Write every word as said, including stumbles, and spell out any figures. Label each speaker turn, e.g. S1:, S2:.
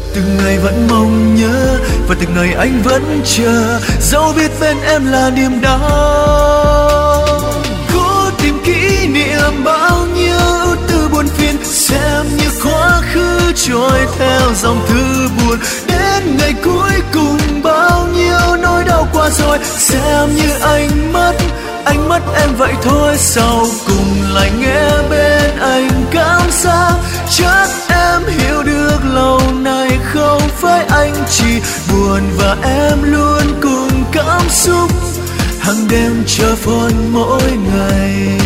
S1: Từng ngày vẫn mong nhớ và từng ngày anh vẫn chờ, dẫu biết bên em là niềm đau. Cố tìm kỷ niệm bao nhiêu ưu tư buồn phiền, xem như quá khứ trôi theo dòng thư buồn. Đến ngày cuối cùng bao nhiêu nỗi đau qua rồi, xem như anh mất, anh mất em vậy thôi. Sau cùng lại nghe bên anh cảm giác, chắc em hiểu được lâu nay không phải anh chỉ buồn và em luôn cùng cảm xúc, hàng đêm chờ phone mỗi ngày.